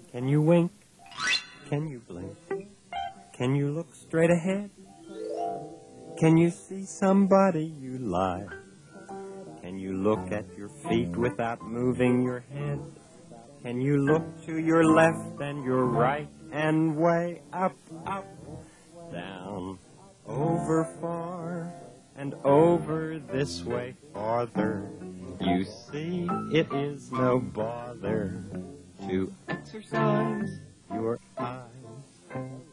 Can you wink? Can you blink? Can you look straight ahead? Can you see somebody you like? Can you look at your feet without moving your head? Can you look to your left and your right and way up, up, down, over far and over this way farther? You see, it is no bother to exercise your eyes.